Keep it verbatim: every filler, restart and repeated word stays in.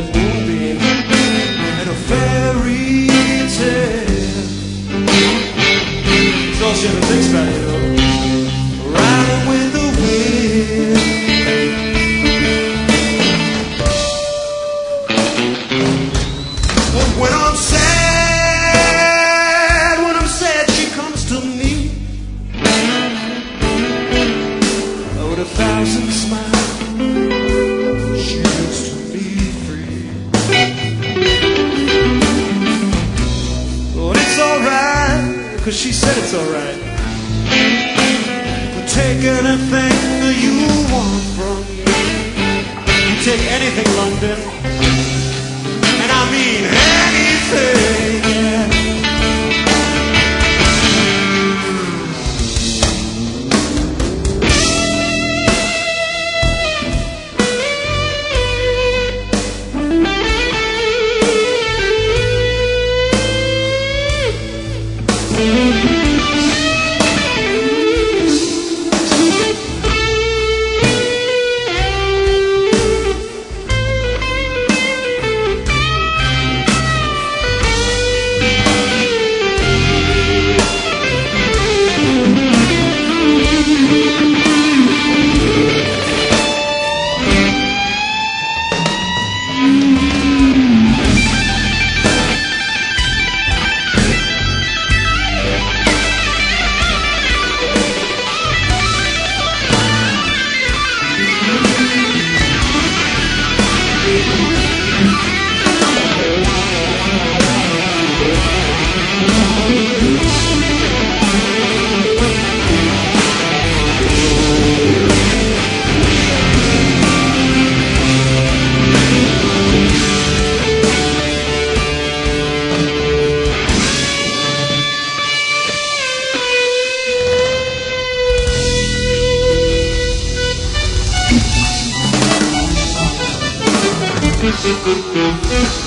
moonbeam and a fairy tale. It's all she ever thinks about, you know, riding with the wind. But when I'm sad, when I'm sad, she comes to me with a thousand smiles. She used to be free. But it's alright, cause she said it's alright. But take anything that you want from me. You take anything, London, and I mean anything, yeah. Thank you.